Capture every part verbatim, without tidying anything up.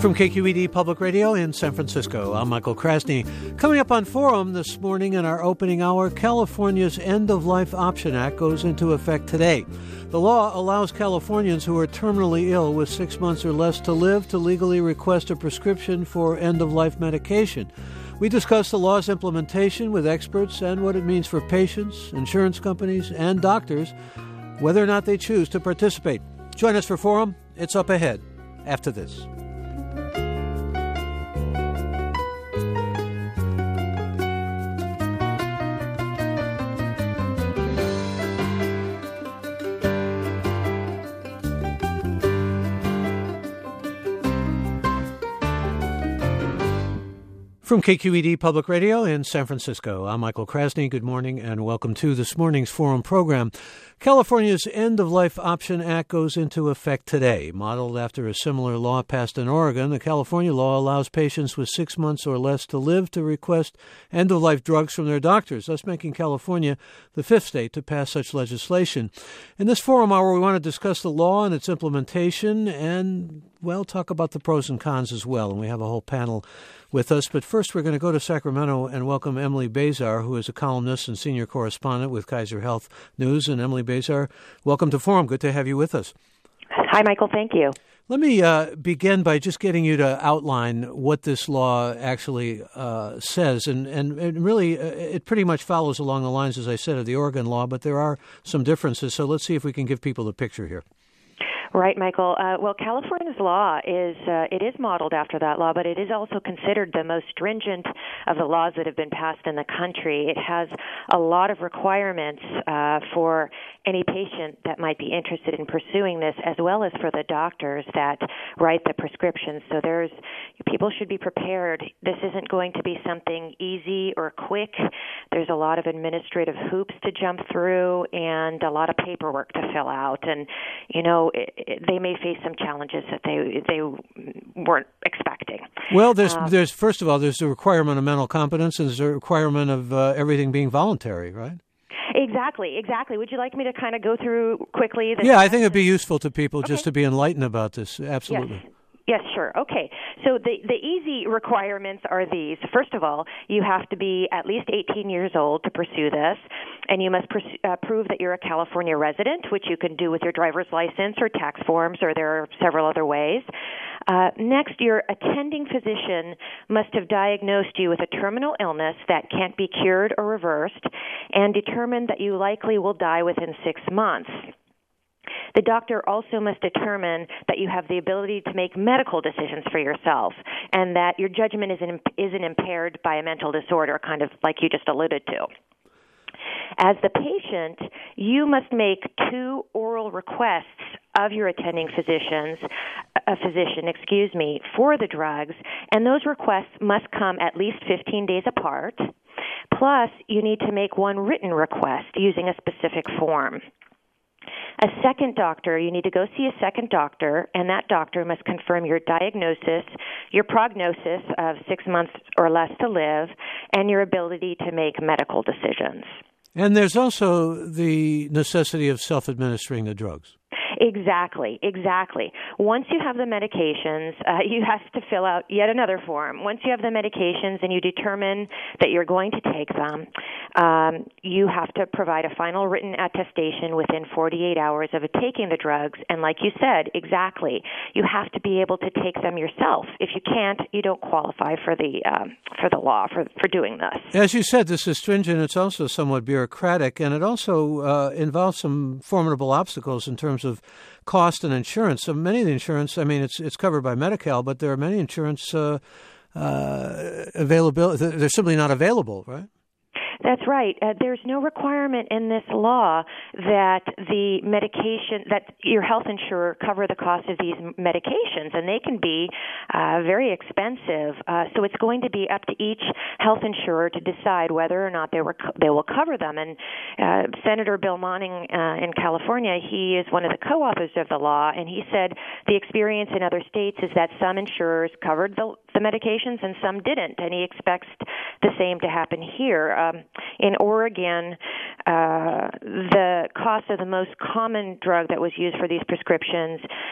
From K Q E D Public Radio in San Francisco, I'm Michael Krasny. Coming up on Forum this morning in our opening hour, California's End-of-Life Option Act goes into effect today. The law allows Californians who are terminally ill with six months or less to live to legally request a prescription for end-of-life medication. We discuss the law's implementation with experts and what it means for patients, insurance companies, and doctors, whether or not they choose to participate. Join us for Forum. It's up ahead after this. From K Q E D Public Radio in San Francisco, I'm Michael Krasny. Good morning and welcome to this morning's Forum program. California's End-of-Life Option Act goes into effect today. Modeled after a similar law passed in Oregon, the California law allows patients with six months or less to live to request end-of-life drugs from their doctors, thus making California the fifth state to pass such legislation. In this Forum hour, we want to discuss the law and its implementation and, well, talk about the pros and cons as well. And we have a whole panel with us. But first, we're going to go to Sacramento and welcome Emily Bazar, who is a columnist and senior correspondent with Kaiser Health News. And Emily Bazar, welcome to Forum. Good to have you with us. Hi, Michael. Thank you. Let me uh, begin by just getting you to outline what this law actually uh, says. And, and, and really, uh, it pretty much follows along the lines, as I said, of the Oregon law, but there are some differences. So let's see if we can give people the picture here. Right, Michael. Uh, well, California's law is uh, it is modeled after that law, but it is also considered the most stringent of the laws that have been passed in the country. It has a lot of requirements uh, for any patient that might be interested in pursuing this, as well as for the doctors that write the prescriptions. So there's people should be prepared. This isn't going to be something easy or quick. There's a lot of administrative hoops to jump through and a lot of paperwork to fill out. And, you know, it, they may face some challenges that they they weren't expecting. Well, there's um, there's first of all, there's a requirement of mental competence, and there's a requirement of uh, everything being voluntary, right? Exactly, exactly. Would you like me to kind of go through quickly? Yeah, I think it'd be useful to people okay. just to be enlightened about this. Absolutely. Yes. Yes, sure. Okay. So the, the easy requirements are these. First of all, you have to be at least eighteen years old to pursue this, and you must pers- uh, prove that you're a California resident, which you can do with your driver's license or tax forms, or there are several other ways. Uh, next, your attending physician must have diagnosed you with a terminal illness that can't be cured or reversed and determined that you likely will die within six months. The doctor also must determine that you have the ability to make medical decisions for yourself and that your judgment isn't, isn't impaired by a mental disorder, kind of like you just alluded to. As the patient, you must make two oral requests of your attending physicians, a physician, excuse me, for the drugs, and those requests must come at least fifteen days apart. Plus, you need to make one written request using a specific form. A second doctor, you need to go see a second doctor, and that doctor must confirm your diagnosis, your prognosis of six months or less to live, and your ability to make medical decisions. And there's also the necessity of self-administering the drugs. Exactly, exactly. Once you have the medications, uh, you have to fill out yet another form. Once you have the medications and you determine that you're going to take them, um, you have to provide a final written attestation within forty-eight hours of taking the drugs. And like you said, exactly, you have to be able to take them yourself. If you can't, you don't qualify for the um, for the law for for doing this. As you said, this is stringent. It's also somewhat bureaucratic, and it also uh, involves some formidable obstacles in terms of cost and insurance. So many of the insurance, I mean, it's it's covered by Medi-Cal, but there are many insurance uh, uh, availability. They're simply not available, right? That's right. Uh, there's no requirement in this law that the medication, that your health insurer cover the cost of these medications, and they can be uh, very expensive. Uh, so it's going to be up to each health insurer to decide whether or not they were they will cover them. And uh, Senator Bill Monning uh, in California, he is one of the co-authors of the law, and he said the experience in other states is that some insurers covered the, the medications and some didn't, and he expects the same to happen here. Um, In Oregon, uh, the cost of the most common drug that was used for these prescriptions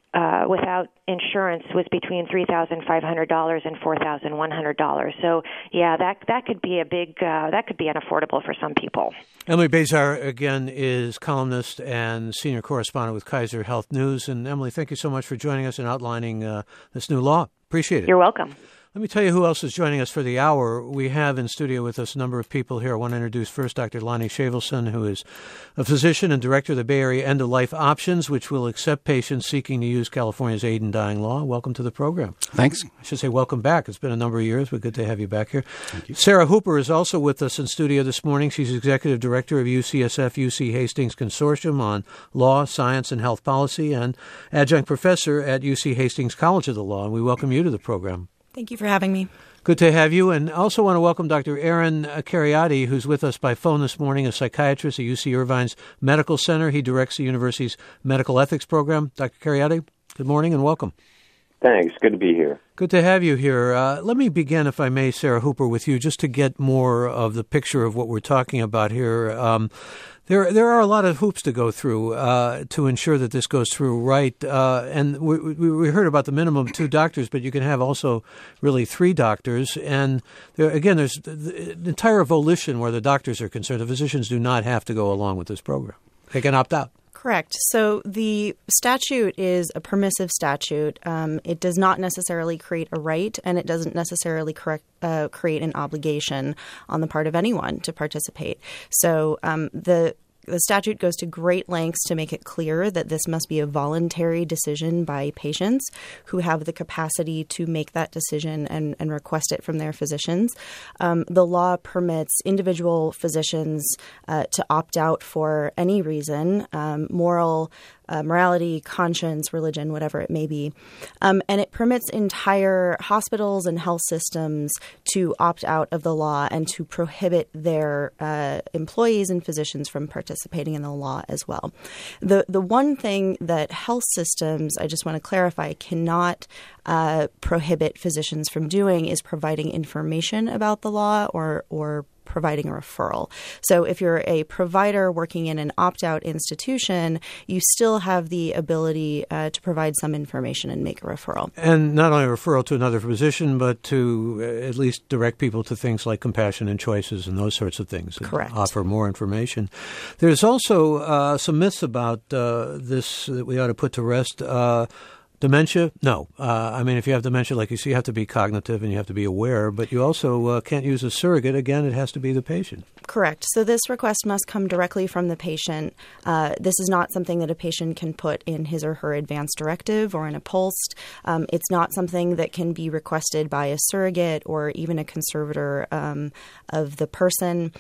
uh, without insurance was between three thousand five hundred dollars and four thousand one hundred dollars. So, yeah, that that could be a big, uh, that could be unaffordable for some people. Emily Bazar, again, is columnist and senior correspondent with Kaiser Health News. And, Emily, thank you so much for joining us and outlining uh, this new law. Appreciate it. You're welcome. Let me tell you who else is joining us for the hour. We have in studio with us a number of people here. I want to introduce first Doctor Lonnie Shavelson, who is a physician and director of the Bay Area End of Life Options, which will accept patients seeking to use California's Aid in Dying law. Welcome to the program. Thanks. I should say welcome back. It's been a number of years, but good to have you back here. Thank you. Sarah Hooper is also with us in studio this morning. She's executive director of U C S F U C Hastings Consortium on Law, Science, and Health Policy, and adjunct professor at U C Hastings College of the Law. And we welcome you to the program. Thank you for having me. Good to have you. And I also want to welcome Doctor Aaron Kheriaty, who's with us by phone this morning, a psychiatrist at U C Irvine's Medical Center. He directs the university's medical ethics program. Doctor Kheriaty, good morning and welcome. Thanks. Good to be here. Good to have you here. Uh, let me begin, if I may, Sarah Hooper, with you, just to get more of the picture of what we're talking about here. Um, There there are a lot of hoops to go through uh, to ensure that this goes through right. Uh, and we, we, we heard about the minimum two doctors, but you can have also really three doctors. And there, again, there's the entire volition where the doctors are concerned. The physicians do not have to go along with this program. They can opt out. Correct. So the statute is a permissive statute. Um, it does not necessarily create a right, and it doesn't necessarily correct, uh, create an obligation on the part of anyone to participate. So um, the The statute goes to great lengths to make it clear that this must be a voluntary decision by patients who have the capacity to make that decision and, and request it from their physicians. Um, the law permits individual physicians uh, to opt out for any reason, um, moral Uh, morality, conscience, religion, whatever it may be. Um, and it permits entire hospitals and health systems to opt out of the law and to prohibit their uh, employees and physicians from participating in the law as well. The the one thing that health systems, I just want to clarify, cannot uh, prohibit physicians from doing is providing information about the law or or providing a referral. So if you're a provider working in an opt-out institution, you still have the ability uh, to provide some information and make a referral. And not only a referral to another physician, but to uh, at least direct people to things like compassion and choices and those sorts of things. Correct. Offer more information. There's also uh, some myths about uh, this that we ought to put to rest. Uh, Dementia? No. Uh, I mean, if you have dementia, like you see, you have to be cognitive and you have to be aware, but you also uh, can't use a surrogate. Again, it has to be the patient. Correct. So this request must come directly from the patient. Uh, this is not something that a patient can put in his or her advance directive or in a POLST. Um, it's not something that can be requested by a surrogate or even a conservator um, of the person.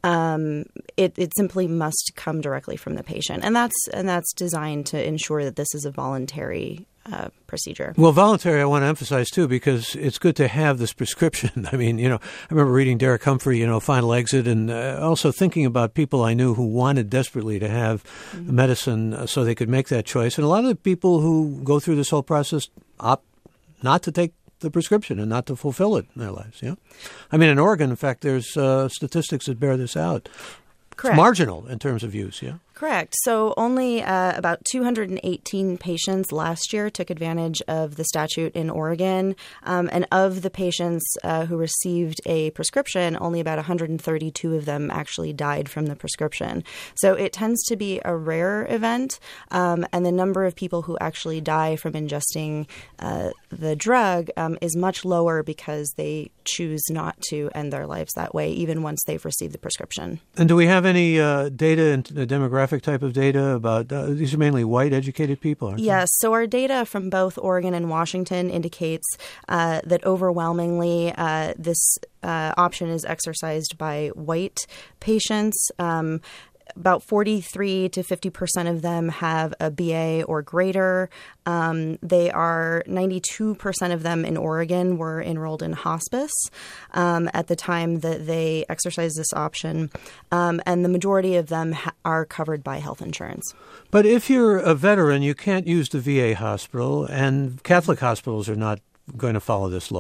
Um, it, it simply must come directly from the patient, and that's and that's designed to ensure that this is a voluntary uh, procedure. Well, voluntary, I want to emphasize too, because it's good to have this prescription. I mean, you know, I remember reading Derek Humphrey, you know, Final Exit, and uh, also thinking about people I knew who wanted desperately to have mm-hmm. medicine so they could make that choice, and a lot of the people who go through this whole process opt not to take the prescription and not to fulfill it in their lives. Yeah, I mean, in Oregon, in fact, there's uh, statistics that bear this out. Correct. It's marginal in terms of use. Yeah. Correct. So only uh, about two hundred eighteen patients last year took advantage of the statute in Oregon. Um, and of the patients uh, who received a prescription, only about one hundred thirty-two of them actually died from the prescription. So it tends to be a rare event. Um, and the number of people who actually die from ingesting uh, the drug um, is much lower because they choose not to end their lives that way, even once they've received the prescription. And do we have any uh, data, into the demographic type of data about uh, these are mainly white educated people, aren't Yes. They? So our data from both Oregon and Washington indicates uh, that overwhelmingly uh, this uh, option is exercised by white patients. Um, About forty-three to fifty percent of them have a B A or greater. Um, they are ninety-two percent of them in Oregon were enrolled in hospice um, at the time that they exercised this option. Um, and the majority of them ha- are covered by health insurance. But if you're a veteran, you can't use the V A hospital, and Catholic hospitals are not going to follow this law.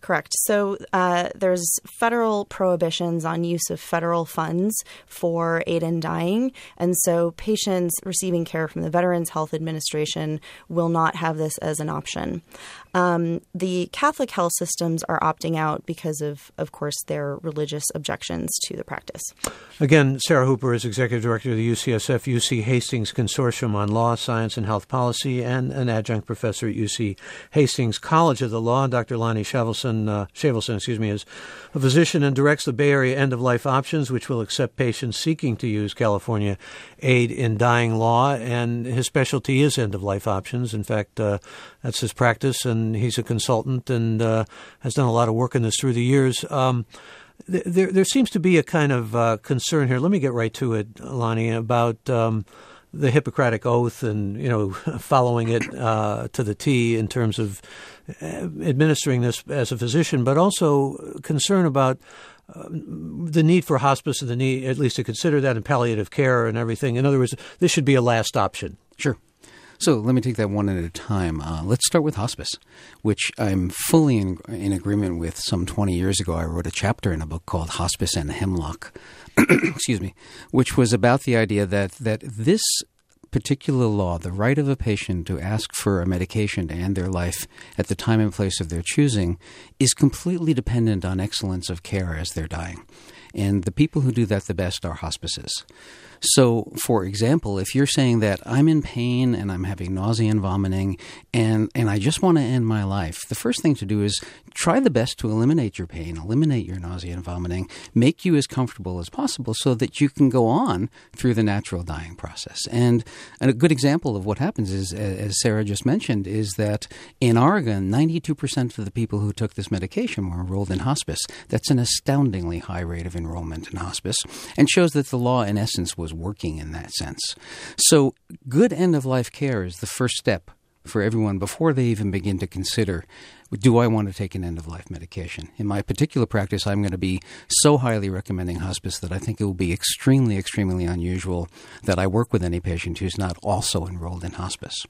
Correct. So uh, there's federal prohibitions on use of federal funds for aid in dying. And so patients receiving care from the Veterans Health Administration will not have this as an option. Um, the Catholic health systems are opting out because of, of course, their religious objections to the practice. Again, Sarah Hooper is Executive Director of the U C S F U C Hastings Consortium on Law, Science, and Health Policy, and an adjunct professor at U C Hastings College of the Law. And Doctor Lonnie Shavelson, uh, Shavelson, excuse me, is a physician and directs the Bay Area End-of-Life Options, which will accept patients seeking to use California aid in dying law. And his specialty is end-of-life options. In fact, uh, that's his practice, and he's a consultant and uh, has done a lot of work in this through the years. Um, th- there, there seems to be a kind of uh, concern here. Let me get right to it, Lonnie, about um, the Hippocratic Oath and, you know, following it uh, to the T in terms of administering this as a physician, but also concern about uh, the need for hospice and the need, at least to consider that, in palliative care and everything. In other words, this should be a last option. Sure. So let me take that one at a time. Uh, let's start with hospice, which I'm fully in, in agreement with. Some twenty years ago, I wrote a chapter in a book called Hospice and Hemlock, excuse me, which was about the idea that that this particular law, the right of a patient to ask for a medication to end their life at the time and place of their choosing, is completely dependent on excellence of care as they're dying. And the people who do that the best are hospices. So, for example, if you're saying that I'm in pain and I'm having nausea and vomiting and, and I just want to end my life, the first thing to do is try the best to eliminate your pain, eliminate your nausea and vomiting, make you as comfortable as possible so that you can go on through the natural dying process. And, and a good example of what happens is, as Sarah just mentioned, is that in Oregon, ninety-two percent of the people who took this medication were enrolled in hospice. That's an astoundingly high rate of enrollment in hospice and shows that the law, in essence, was working in that sense. So good end-of-life care is the first step for everyone before they even begin to consider, do I want to take an end-of-life medication? In my particular practice, I'm going to be so highly recommending hospice that I think it will be extremely, extremely unusual that I work with any patient who's not also enrolled in hospice.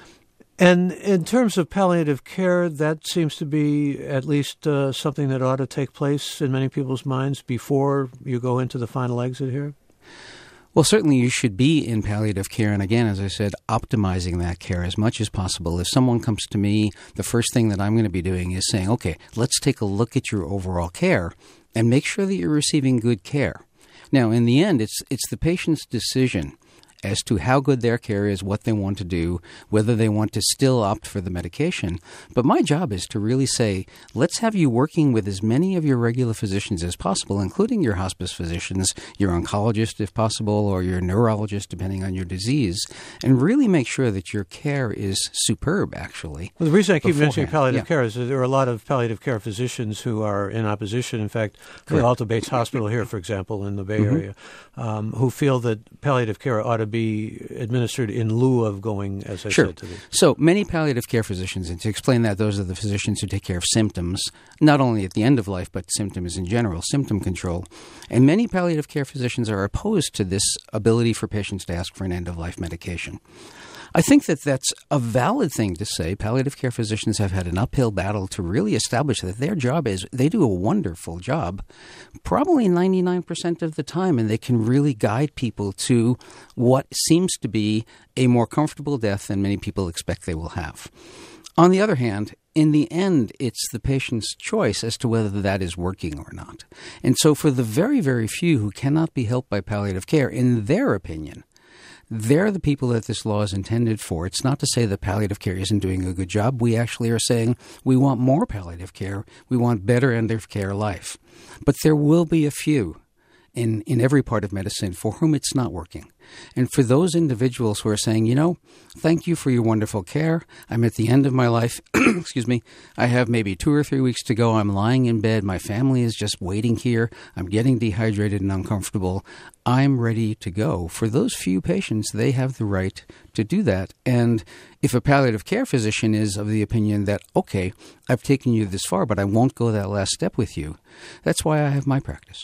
And in terms of palliative care, that seems to be at least uh, something that ought to take place in many people's minds before you go into the final exit here? Well, certainly you should be in palliative care. And again, as I said, optimizing that care as much as possible. If someone comes to me, the first thing that I'm going to be doing is saying, okay, let's take a look at your overall care and make sure that you're receiving good care. Now, in the end, it's it's the patient's decision as to how good their care is, what they want to do, whether they want to still opt for the medication. But my job is to really say, let's have you working with as many of your regular physicians as possible, including your hospice physicians, your oncologist if possible, or your neurologist, depending on your disease, and really make sure that your care is superb, actually. Well, the reason I keep beforehand. mentioning palliative yeah. care is that there are a lot of palliative care physicians who are in opposition. In fact, the Alta Bates Hospital here, for example, in the Bay mm-hmm. Area, um, who feel that palliative care ought to be administered in lieu of going, as I sure. said to the... So many palliative care physicians, and to explain that, those are the physicians who take care of symptoms, not only at the end of life, but symptoms in general, symptom control. And many palliative care physicians are opposed to this ability for patients to ask for an end-of-life medication. I think that that's a valid thing to say. Palliative care physicians have had an uphill battle to really establish that their job is, they do a wonderful job, probably ninety-nine percent of the time, and they can really guide people to what seems to be a more comfortable death than many people expect they will have. On the other hand, in the end, it's the patient's choice as to whether that is working or not. And so for the very, very few who cannot be helped by palliative care, in their opinion, they're the people that this law is intended for. It's not to say that palliative care isn't doing a good job. We actually are saying we want more palliative care. We want better end-of-care life. But there will be a few in, in every part of medicine for whom it's not working. And for those individuals who are saying, you know, thank you for your wonderful care. I'm at the end of my life. Excuse me. I have maybe two or three weeks to go. I'm lying in bed. My family is just waiting here. I'm getting dehydrated and uncomfortable. I'm ready to go. For those few patients, they have the right to do that. And if a palliative care physician is of the opinion that, okay, I've taken you this far, but I won't go that last step with you, that's why I have my practice.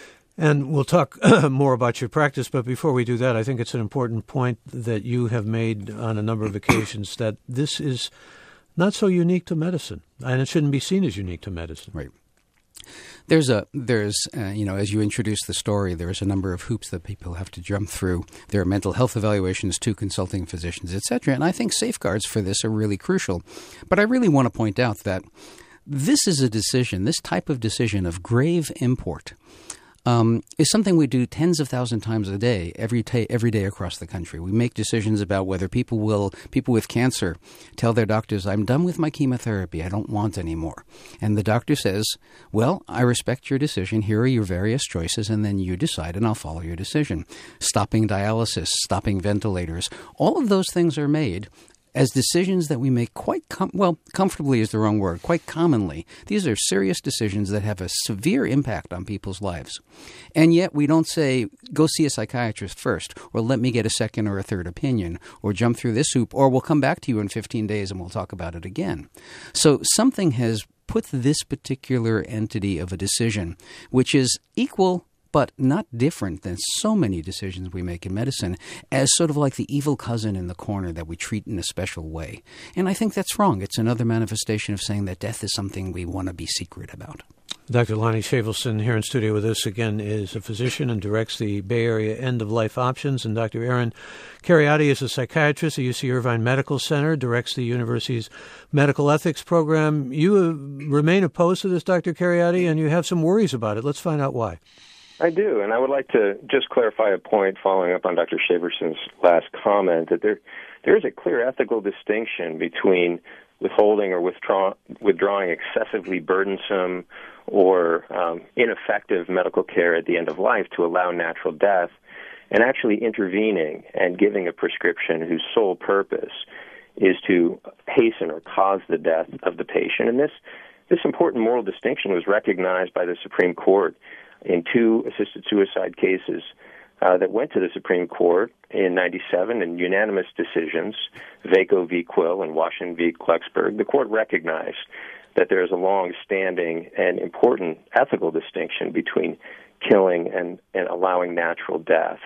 And we'll talk more about your practice, but before we do that, I think it's an important point that you have made on a number of occasions, that this is not so unique to medicine, and it shouldn't be seen as unique to medicine. Right. There's a there's uh, you know, as you introduce the story, there's a number of hoops that people have to jump through. There are mental health evaluations to consulting physicians, et cetera. And I think safeguards for this are really crucial. But I really want to point out that this is a decision, this type of decision of grave import, Um, is something we do tens of thousands of times a day, every, ta- every day across the country. We make decisions about whether people will, people with cancer tell their doctors, I'm done with my chemotherapy, I don't want any more. And the doctor says, well, I respect your decision, here are your various choices, and then you decide and I'll follow your decision. Stopping dialysis, stopping ventilators, all of those things are made as decisions that we make quite, com- well, comfortably is the wrong word, quite commonly. These are serious decisions that have a severe impact on people's lives. And yet we don't say, go see a psychiatrist first, or let me get a second or a third opinion, or jump through this hoop, or we'll come back to you in fifteen days and we'll talk about it again. So something has put this particular entity of a decision, which is equal but not different than so many decisions we make in medicine, as sort of like the evil cousin in the corner that we treat in a special way. And I think that's wrong. It's another manifestation of saying that death is something we want to be secret about. Doctor Lonnie Shavelson here in studio with us again is a physician and directs the Bay Area End-of-Life Options. And Doctor Aaron Kheriaty is a psychiatrist at U C Irvine Medical Center, directs the university's medical ethics program. You uh, remain opposed to this, Doctor Kheriaty, and you have some worries about it. Let's find out why. I do, and I would like to just clarify a point following up on Doctor Shaverson's last comment, that there there is a clear ethical distinction between withholding or withdraw, withdrawing excessively burdensome or um, ineffective medical care at the end of life to allow natural death, and actually intervening and giving a prescription whose sole purpose is to hasten or cause the death of the patient. And this, this important moral distinction was recognized by the Supreme Court in two assisted suicide cases uh, that went to the Supreme Court in ninety-seven in unanimous decisions, Vaco v. Quill and Washington v. Klecksburg. The court recognized that there is a long-standing and important ethical distinction between killing and, and allowing natural death.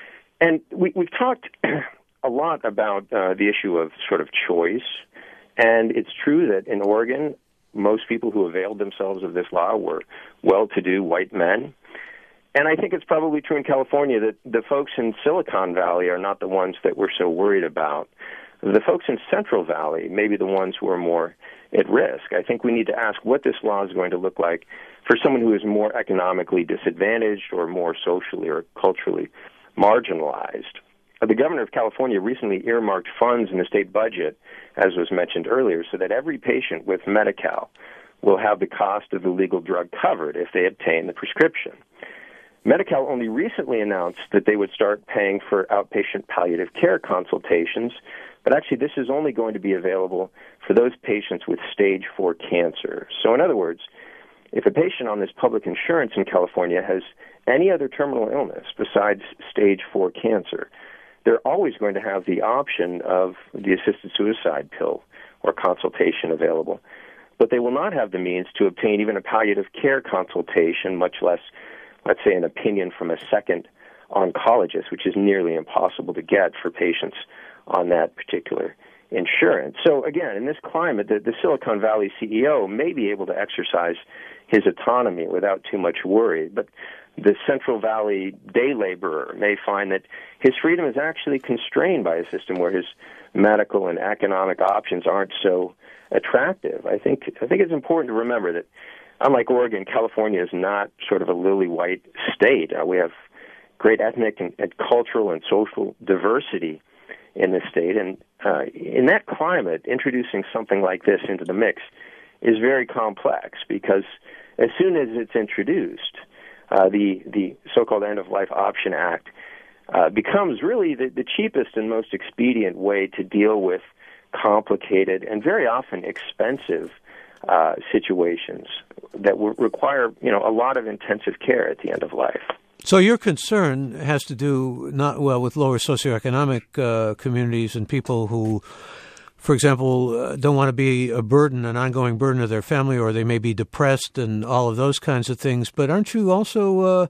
And we, we've talked a lot about uh, the issue of sort of choice, and it's true that in Oregon, most people who availed themselves of this law were well-to-do white men. And I think it's probably true in California that the folks in Silicon Valley are not the ones that we're so worried about. The folks in Central Valley may be the ones who are more at risk. I think we need to ask what this law is going to look like for someone who is more economically disadvantaged or more socially or culturally marginalized. The governor of California recently earmarked funds in the state budget, as was mentioned earlier, so that every patient with Medi-Cal will have the cost of the legal drug covered if they obtain the prescription. Medi-Cal only recently announced that they would start paying for outpatient palliative care consultations, but actually this is only going to be available for those patients with stage four cancer. So in other words, if a patient on this public insurance in California has any other terminal illness besides stage four cancer, they're always going to have the option of the assisted suicide pill or consultation available. But they will not have the means to obtain even a palliative care consultation, much less, let's say, an opinion from a second oncologist, which is nearly impossible to get for patients on that particular insurance. So again, in this climate, the, the Silicon Valley C E O may be able to exercise his autonomy without too much worry, but the Central Valley day laborer may find that his freedom is actually constrained by a system where his medical and economic options aren't so attractive. I think I think it's important to remember that, unlike Oregon, California is not sort of a lily-white state. Uh, we have great ethnic and, and cultural and social diversity in this state, and uh, in that climate, introducing something like this into the mix is very complex, because as soon as it's introduced, Uh, the, the so-called End-of-Life Option Act uh, becomes really the, the cheapest and most expedient way to deal with complicated and very often expensive uh, situations that will require, you know, a lot of intensive care at the end of life. So your concern has to do not well with lower socioeconomic uh, communities and people who, for example, uh, don't want to be a burden, an ongoing burden of their family, or they may be depressed and all of those kinds of things. But aren't you also uh,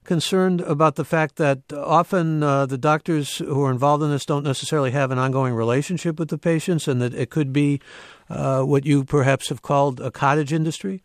concerned about the fact that often uh, the doctors who are involved in this don't necessarily have an ongoing relationship with the patients, and that it could be uh, what you perhaps have called a cottage industry?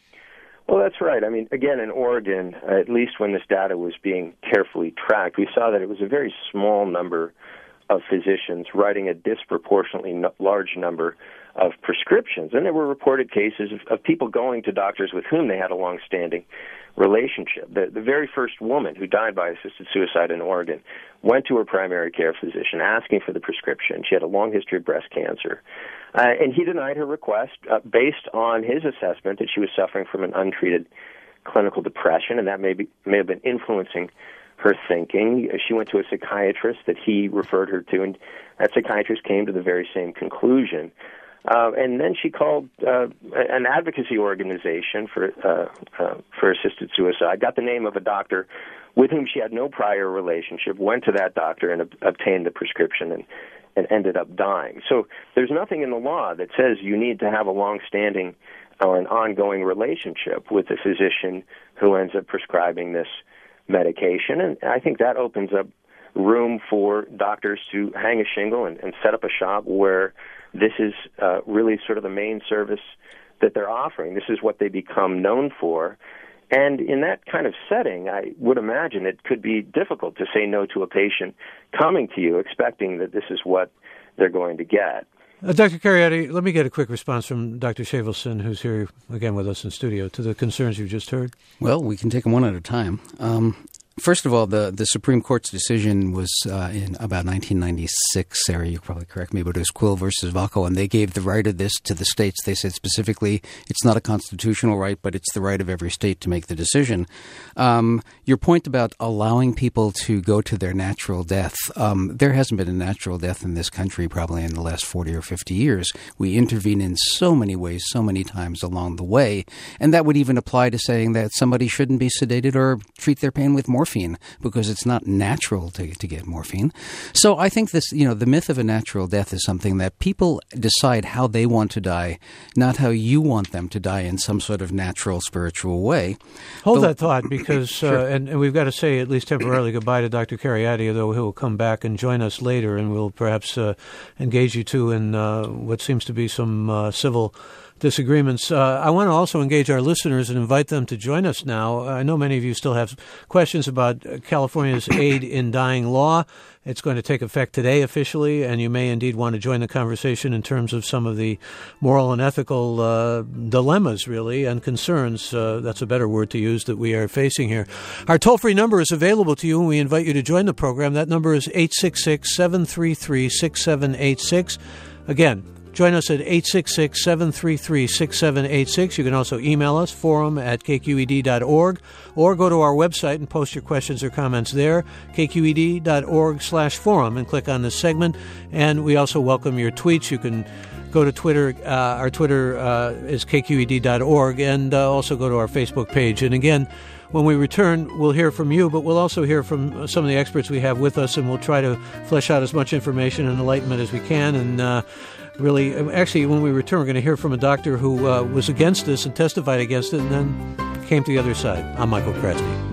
Well, that's right. I mean, again, in Oregon, at least when this data was being carefully tracked, we saw that it was a very small number of physicians writing a disproportionately no- large number of prescriptions. And there were reported cases of, of people going to doctors with whom they had a long-standing relationship. The, the very first woman who died by assisted suicide in Oregon went to her primary care physician asking for the prescription. She had a long history of breast cancer. Uh, and he denied her request uh, based on his assessment that she was suffering from an untreated clinical depression, and that may, be, may have been influencing her thinking. She went to a psychiatrist that he referred her to, and that psychiatrist came to the very same conclusion. Uh, and then she called uh, an advocacy organization for uh, uh, for assisted suicide, got the name of a doctor with whom she had no prior relationship, went to that doctor and ob- obtained the prescription and, and ended up dying. So there's nothing in the law that says you need to have a long-standing or an ongoing relationship with the physician who ends up prescribing this medication. And I think that opens up room for doctors to hang a shingle and, and set up a shop where this is uh, really sort of the main service that they're offering. This is what they become known for. And in that kind of setting, I would imagine it could be difficult to say no to a patient coming to you expecting that this is what they're going to get. Uh, Doctor Kheriaty, let me get a quick response from Doctor Shavelson, who's here again with us in studio, to the concerns you just heard. Well, we can take them one at a time. Um, First of all, the, the Supreme Court's decision was uh, in about nineteen ninety-six, Sarah, you probably correct me, but it was Quill versus Valco, and they gave the right of this to the states. They said specifically it's not a constitutional right, but it's the right of every state to make the decision. Um, your point about allowing people to go to their natural death, um, there hasn't been a natural death in this country probably in the last forty or fifty years. We intervene in so many ways, so many times along the way, and that would even apply to saying that somebody shouldn't be sedated or treat their pain with morphine. Morphine, because it's not natural to, to get morphine. So I think this, you know, the myth of a natural death is something that people decide how they want to die, not how you want them to die in some sort of natural, spiritual way. Hold but, that thought, because, sure. uh, and, and we've got to say at least temporarily goodbye to Doctor Kheriaty, although he'll come back and join us later, and we'll perhaps uh, engage you two in uh, what seems to be some uh, civil disagreements. Uh, I want to also engage our listeners and invite them to join us now. I know many of you still have questions about California's aid in dying law. It's going to take effect today officially, and you may indeed want to join the conversation in terms of some of the moral and ethical uh, dilemmas, really, and concerns. Uh, that's a better word to use that we are facing here. Our toll-free number is available to you, and we invite you to join the program. That number is eight six six, seven three three, six seven eight six. Again, join us at eight six six, seven three three, six seven eight six. You can also email us, forum at k q e d dot org, or go to our website and post your questions or comments there, k q e d dot org slash forum, and click on this segment. And we also welcome your tweets. You can go to Twitter. Uh, our Twitter uh, is k q e d dot org, and uh, also go to our Facebook page. And again, when we return, we'll hear from you, but we'll also hear from some of the experts we have with us, and we'll try to flesh out as much information and enlightenment as we can. And uh, really, actually, when we return, we're going to hear from a doctor who uh, was against this and testified against it and then came to the other side. I'm Michael Krasny.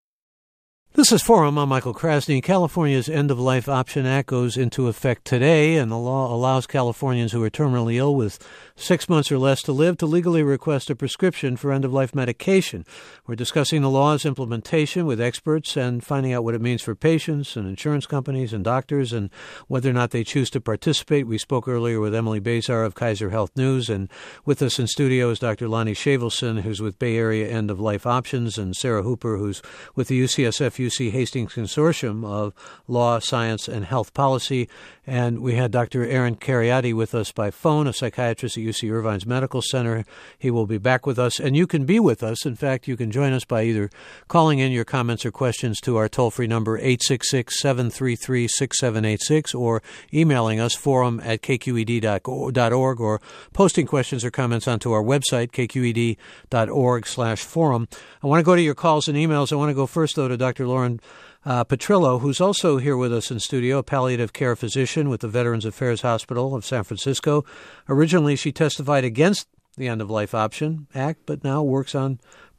This is Forum. I'm Michael Krasny. California's End-of-Life Option Act goes into effect today, and the law allows Californians who are terminally ill with six months or less to live to legally request a prescription for end-of-life medication. We're discussing the law's implementation with experts and finding out what it means for patients and insurance companies and doctors and whether or not they choose to participate. We spoke earlier with Emily Bazar of Kaiser Health News, and with us in studio is Doctor Lonnie Shavelson, who's with Bay Area End-of-Life Options, and Sarah Hooper, who's with the U C S F U C Hastings Consortium of Law, Science, and Health Policy. And we had Doctor Aaron Kheriaty with us by phone, a psychiatrist at U C Irvine's Medical Center. He will be back with us, and you can be with us. In fact, you can join us by either calling in your comments or questions to our toll-free number, eight six six, seven three three, six seven eight six, or emailing us, forum at k q e d dot org, or posting questions or comments onto our website, k q e d dot org slash forum. I want to go to your calls and emails. I want to go first, though, to Doctor Lauren Uh, Petrillo, who's also here with us in studio, a palliative care physician with the Veterans Affairs Hospital of San Francisco. Originally, she testified against the End-of-Life Option Act, but now works on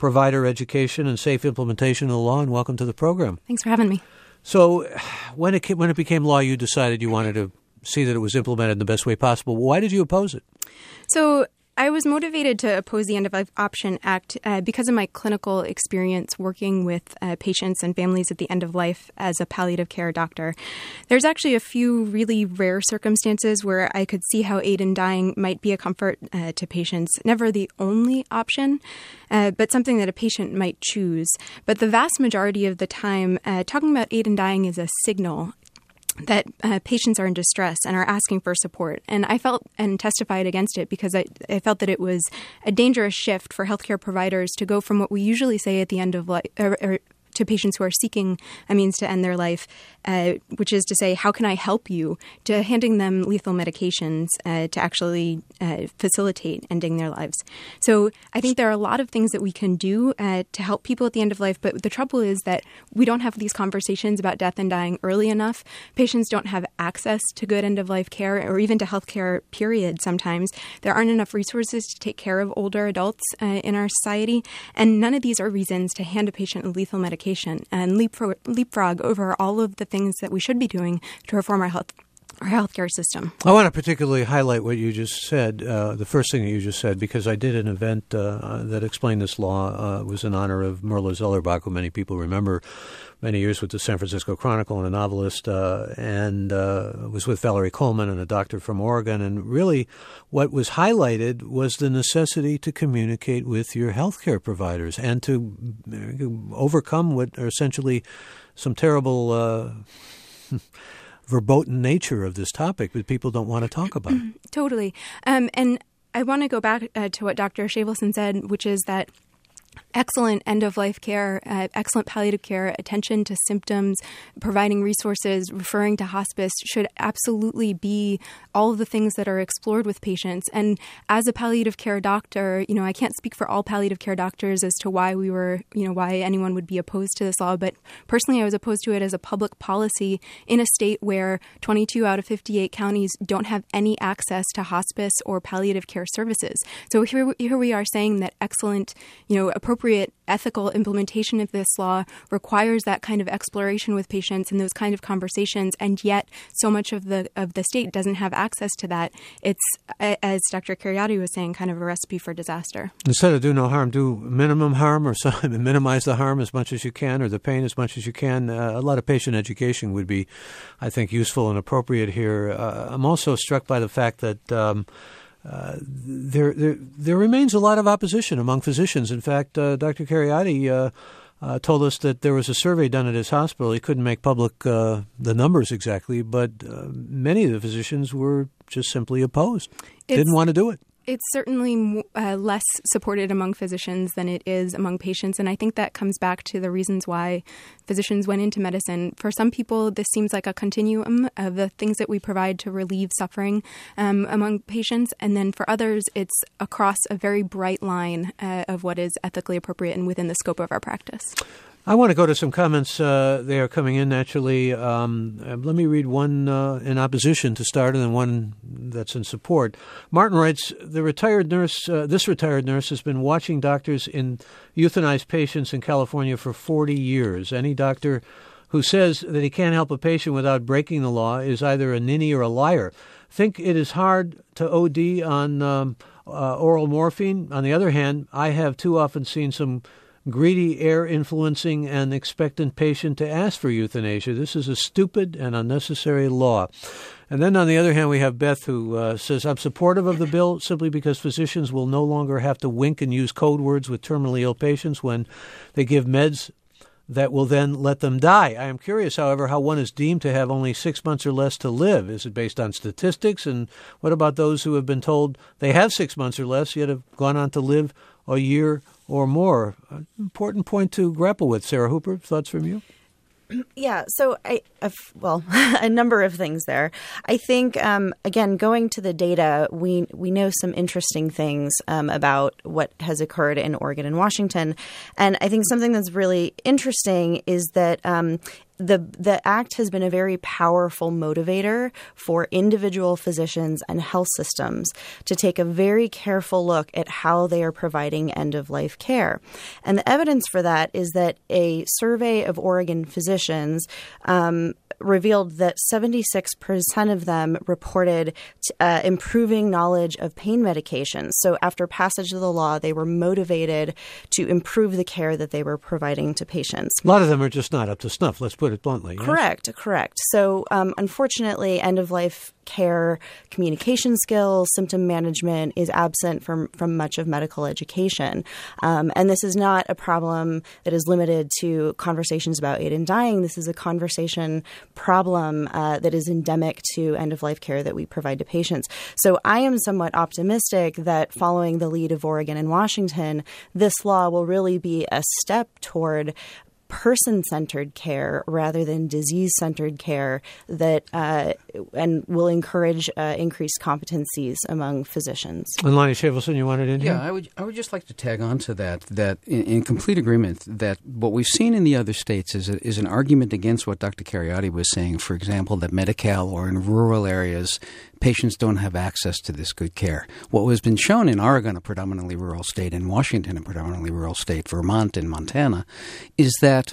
provider education and safe implementation of the law, and welcome to the program. Thanks for having me. So when it came, when it became law, you decided you wanted to see that it was implemented in the best way possible. Why did you oppose it? So I was motivated to oppose the End of Life Option Act uh, because of my clinical experience working with uh, patients and families at the end of life as a palliative care doctor. There's actually a few really rare circumstances where I could see how aid in dying might be a comfort uh, to patients. Never the only option, uh, but something that a patient might choose. But the vast majority of the time, uh, talking about aid in dying is a signal that uh, patients are in distress and are asking for support. And I felt and testified against it because I, I felt that it was a dangerous shift for healthcare providers to go from what we usually say at the end of life, or, or to patients who are seeking a means to end their life, uh, which is to say, how can I help you, to handing them lethal medications uh, to actually uh, facilitate ending their lives. So I think there are a lot of things that we can do uh, to help people at the end of life, but the trouble is that we don't have these conversations about death and dying early enough. Patients don't have access to good end-of-life care or even to health care, period, sometimes. There aren't enough resources to take care of older adults uh, in our society, and none of these are reasons to hand a patient a lethal medication and leapfrog, leapfrog over all of the things that we should be doing to reform our health our healthcare system. I want to particularly highlight what you just said, uh, the first thing that you just said, because I did an event uh, that explained this law. Uh, it was in honor of Merla Zellerbach, who many people remember, many years with the San Francisco Chronicle and a novelist, uh, and uh, was with Valerie Coleman and a doctor from Oregon. And really what was highlighted was the necessity to communicate with your healthcare providers and to overcome what are essentially some terrible uh, verboten nature of this topic that people don't want to talk about. Totally. Um, and I want to go back uh, to what Doctor Shavelson said, which is that excellent end-of-life care, uh, excellent palliative care, attention to symptoms, providing resources, referring to hospice should absolutely be all of the things that are explored with patients. And as a palliative care doctor, you know, I can't speak for all palliative care doctors as to why we were, you know, why anyone would be opposed to this law. But personally, I was opposed to it as a public policy in a state where twenty-two out of fifty-eight counties don't have any access to hospice or palliative care services. So here, here we are saying that excellent, you know, appropriate ethical implementation of this law requires that kind of exploration with patients and those kind of conversations, and yet so much of the of the state doesn't have access to that. It's, as Doctor Kheriaty was saying, kind of a recipe for disaster. Instead of do no harm, do minimum harm, or some, minimize the harm as much as you can, or the pain as much as you can. Uh, a lot of patient education would be, I think, useful and appropriate here. Uh, I'm also struck by the fact that um, Uh, there, there, there remains a lot of opposition among physicians. In fact, uh, Doctor Kheriaty uh, uh, told us that there was a survey done at his hospital. He couldn't make public uh, the numbers exactly, but uh, many of the physicians were just simply opposed, it's, didn't want to do it. It's certainly uh, less supported among physicians than it is among patients, and I think that comes back to the reasons why physicians went into medicine. For some people, this seems like a continuum of the things that we provide to relieve suffering um, among patients, and then for others, it's across a very bright line uh, of what is ethically appropriate and within the scope of our practice. I want to go to some comments. Uh, they are coming in naturally. Um, let me read one uh, in opposition to start and then one that's in support. Martin writes, the retired nurse, uh, this retired nurse has been watching doctors in euthanized patients in California for forty years. Any doctor who says that he can't help a patient without breaking the law is either a ninny or a liar. Think it is hard to O D on um, uh, oral morphine. On the other hand, I have too often seen some greedy, air-influencing, and expectant patient to ask for euthanasia. This is a stupid and unnecessary law. And then on the other hand, we have Beth, who uh, says, I'm supportive of the bill simply because physicians will no longer have to wink and use code words with terminally ill patients when they give meds that will then let them die. I am curious, however, how one is deemed to have only six months or less to live. Is it based on statistics? And what about those who have been told they have six months or less, yet have gone on to live a year or more? An important point to grapple with. Sarah Hooper, thoughts from you? Yeah, so I, uh, well, a number of things there. I think, um, again, going to the data, we we know some interesting things um, about what has occurred in Oregon and Washington. And I think something that's really interesting is that um, the the act has been a very powerful motivator for individual physicians and health systems to take a very careful look at how they are providing end-of-life care. And the evidence for that is that a survey of Oregon physicians um, revealed that seventy-six percent of them reported uh, improving knowledge of pain medications. So after passage of the law, they were motivated to improve the care that they were providing to patients. A lot of them are just not up to snuff, let's put it bluntly. Yes? Correct, correct. So um, unfortunately, end-of-life care communication skills, symptom management is absent from, from much of medical education. Um, and this is not a problem that is limited to conversations about aid in dying. This is a conversation problem uh, that is endemic to end-of-life care that we provide to patients. So I am somewhat optimistic that following the lead of Oregon and Washington, this law will really be a step toward person-centered care rather than disease-centered care that uh, and will encourage uh, increased competencies among physicians. And Lonnie Shavelson, you wanted in here? Yeah, I would I would just like to tag on to that, that in, in complete agreement that what we've seen in the other states is, a, is an argument against what Doctor Cariotti was saying, for example, that Medi-Cal or in rural areas, patients don't have access to this good care. What has been shown in Oregon, a predominantly rural state, in Washington, a predominantly rural state, Vermont and Montana, is that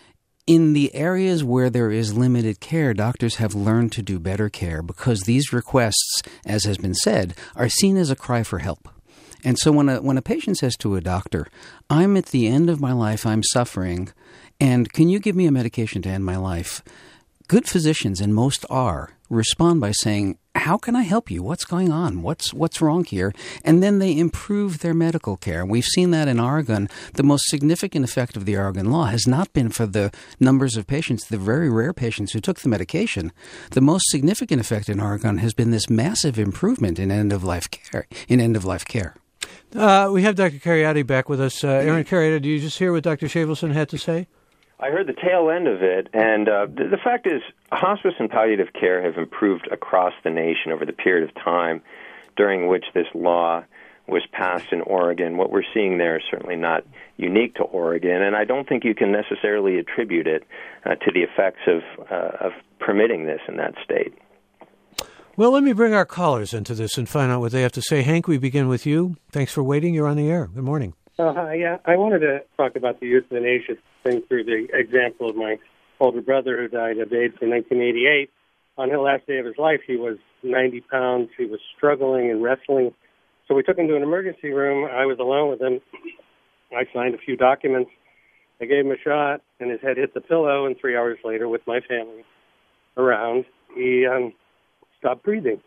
in the areas where there is limited care, doctors have learned to do better care because these requests, as has been said, are seen as a cry for help. And so when a when a patient says to a doctor, I'm at the end of my life, I'm suffering, and can you give me a medication to end my life? Good physicians, and most are, respond by saying, how can I help you? What's going on? What's what's wrong here? And then they improve their medical care. And we've seen that in Oregon. The most significant effect of the Oregon law has not been for the numbers of patients, the very rare patients who took the medication. The most significant effect in Oregon has been this massive improvement in end-of-life care. In end-of-life care. Uh, we have Doctor Cariotti back with us. Uh, Aaron Cariotti, did you just hear what Doctor Shavelson had to say? I heard the tail end of it, and uh, the, the fact is hospice and palliative care have improved across the nation over the period of time during which this law was passed in Oregon. What we're seeing there is certainly not unique to Oregon, and I don't think you can necessarily attribute it uh, to the effects of, uh, of permitting this in that state. Well, let me bring our callers into this and find out what they have to say. Hank, we begin with you. Thanks for waiting. You're on the air. Good morning. Uh, hi, yeah, I wanted to talk about the euthanasia thing through the example of my older brother who died of AIDS in nineteen eighty-eight. On the last day of his life, he was ninety pounds. He was struggling and wrestling. So we took him to an emergency room. I was alone with him. I signed a few documents. I gave him a shot, and his head hit the pillow, and three hours later, with my family around, he um, stopped breathing.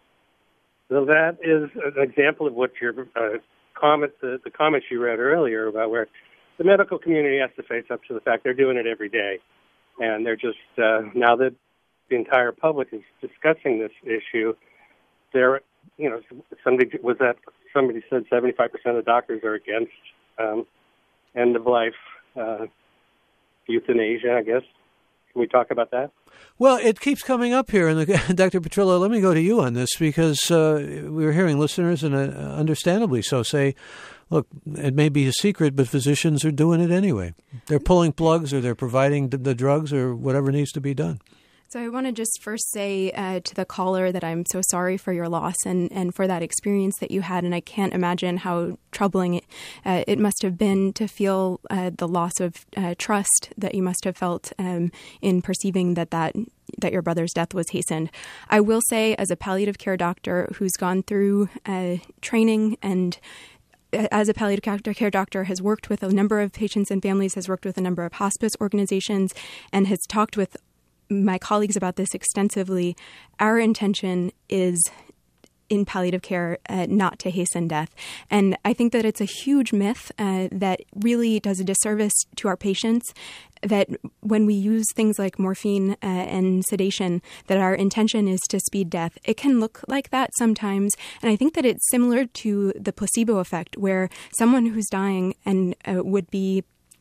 So that is an example of what your uh, comment, the, the comments you read earlier about where the medical community has to face up to the fact they're doing it every day. And they're just, uh, now that the entire public is discussing this issue, they're, you know, somebody was that, somebody said seventy-five percent of doctors are against um, end-of-life uh, euthanasia, I guess. Can we talk about that? Well, it keeps coming up here. And Doctor Petrillo, let me go to you on this because uh, we're hearing listeners, and uh, understandably so, say, look, it may be a secret, but physicians are doing it anyway. They're pulling plugs or they're providing the, the drugs or whatever needs to be done. So I want to just first say uh, to the caller that I'm so sorry for your loss and, and for that experience that you had. And I can't imagine how troubling it, uh, it must have been to feel uh, the loss of uh, trust that you must have felt um, in perceiving that, that that your brother's death was hastened. I will say, as a palliative care doctor who's gone through uh, training and as a palliative care doctor, has worked with a number of patients and families, has worked with a number of hospice organizations, and has talked with my colleagues about this extensively. Our intention is in palliative care uh, not to hasten death. And I think that it's a huge myth uh, that really does a disservice to our patients, that when we use things like morphine uh, and sedation, that our intention is to speed death. It can look like that sometimes. And I think that it's similar to the placebo effect, where someone who's dying and uh, would be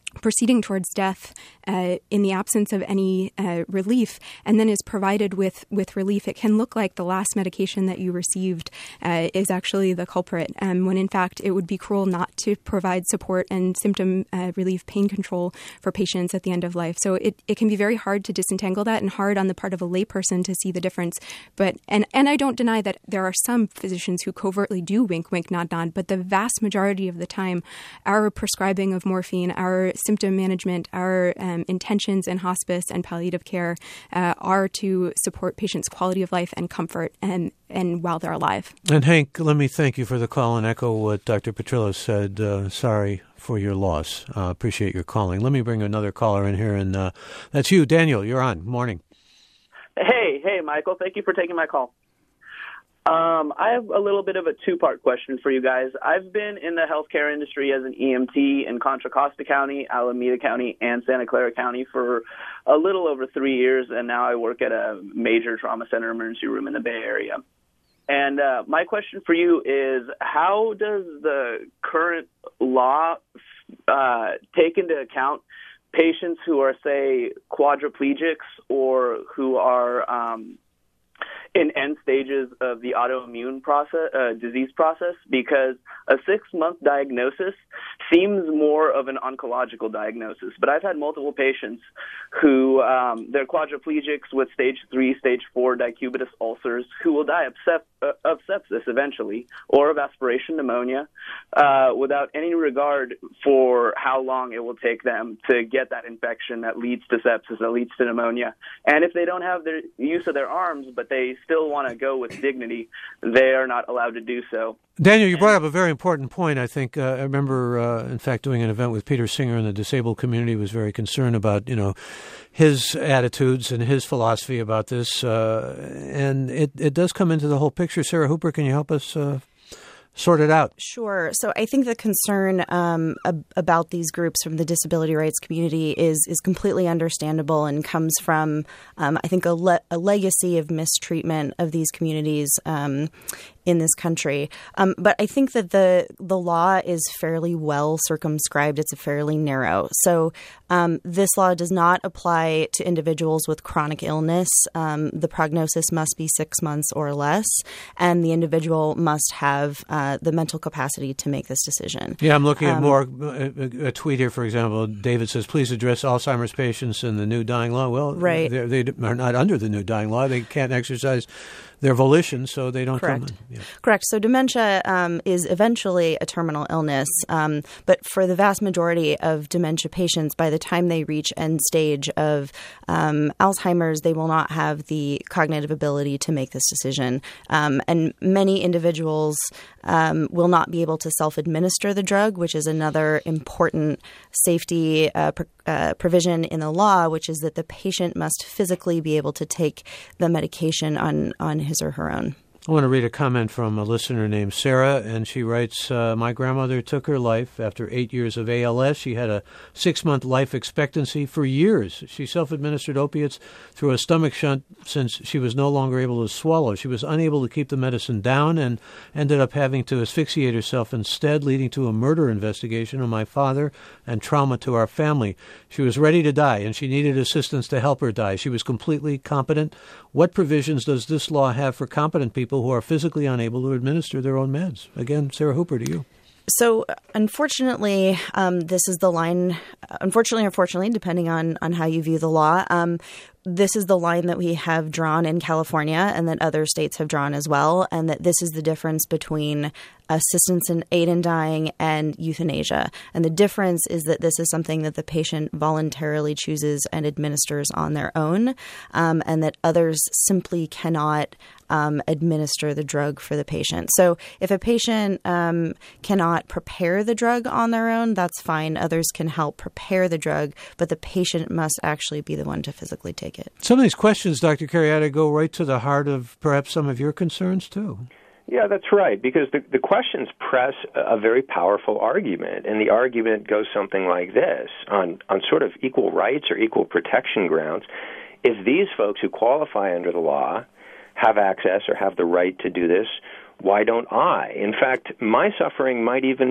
proceeding towards death uh, in the absence of any uh, relief, and then is provided with, with relief, it can look like the last medication that you received uh, is actually the culprit, um, when in fact it would be cruel not to provide support and symptom uh, relief, pain control for patients at the end of life. So it, it can be very hard to disentangle that, and hard on the part of a layperson to see the difference. But and, and I don't deny that there are some physicians who covertly do wink, wink, nod, nod, but the vast majority of the time, our prescribing of morphine, our symptom management, our um, intentions in hospice and palliative care uh, are to support patients' quality of life and comfort and, and while they're alive. And Hank, let me thank you for the call and echo what Doctor Petrillo said. Uh, sorry for your loss. Uh, appreciate your calling. Let me bring another caller in here, and uh, that's you, Daniel. You're on. Morning. Hey, hey, Michael. Thank you for taking my call. Um, I have a little bit of a two-part question for you guys. I've been in the healthcare industry as an E M T in Contra Costa County, Alameda County, and Santa Clara County for a little over three years, and now I work at a major trauma center emergency room in the Bay Area. And uh, my question for you is, how does the current law uh, take into account patients who are, say, quadriplegics or who are um, in end stages of the autoimmune process, uh, disease process? Because a six-month diagnosis seems more of an oncological diagnosis. But I've had multiple patients who, um, they're quadriplegics with stage three, stage four decubitus ulcers who will die of, sep- uh, of sepsis eventually, or of aspiration pneumonia, uh, without any regard for how long it will take them to get that infection that leads to sepsis, that leads to pneumonia. And if they don't have the use of their arms, but they still want to go with dignity, they are not allowed to do so. Daniel, you brought up a very important point. I think uh, I remember, uh, in fact, doing an event with Peter Singer, and the disabled community was very concerned about, you know, his attitudes and his philosophy about this. Uh, and it, it does come into the whole picture. Sarah Hooper, can you help us uh, sort it out? Sure. So I think the concern um, ab- about these groups from the disability rights community is is completely understandable and comes from, um, I think, a, le- a legacy of mistreatment of these communities um, in this country. Um, but I think that the the law is fairly well circumscribed. It's fairly narrow. So um, this law does not apply to individuals with chronic illness. Um, the prognosis must be six months or less, and the individual must have uh, the mental capacity to make this decision. Yeah, I'm looking at um, more a, a tweet here, for example. David says, please address Alzheimer's patients in the new dying law. Well, right. they are not under the new dying law. They can't exercise their volition, so they don't Correct. come in. Yeah. Correct. So dementia um, is eventually a terminal illness, um, but for the vast majority of dementia patients, by the time they reach end stage of um, Alzheimer's, they will not have the cognitive ability to make this decision. Um, and many individuals um, will not be able to self-administer the drug, which is another important safety uh, pr- uh, provision in the law, which is that the patient must physically be able to take the medication on, on his or her own. I want to read a comment from a listener named Sarah, and she writes, uh, my grandmother took her life after eight years of A L S. She had a six-month life expectancy for years. She self-administered opiates through a stomach shunt since she was no longer able to swallow. She was unable to keep the medicine down and ended up having to asphyxiate herself instead, leading to a murder investigation of my father and trauma to our family. She was ready to die, and she needed assistance to help her die. She was completely competent. What provisions does this law have for competent people who are physically unable to administer their own meds? Again, Sarah Hooper, to you. So, unfortunately, um, this is the line, unfortunately or unfortunately, depending on, on how you view the law, um, this is the line that we have drawn in California and that other states have drawn as well, and that this is the difference between assistance in aid in dying and euthanasia. And the difference is that this is something that the patient voluntarily chooses and administers on their own, um, and that others simply cannot um, administer the drug for the patient. So if a patient um, cannot prepare the drug on their own, that's fine. Others can help prepare the drug, but the patient must actually be the one to physically take it. Some of these questions, Doctor Carriata, go right to the heart of perhaps some of your concerns, too. Yeah, that's right, because the, the questions press a very powerful argument, and the argument goes something like this. On, on sort of equal rights or equal protection grounds, if these folks who qualify under the law have access or have the right to do this, why don't I? In fact, my suffering might even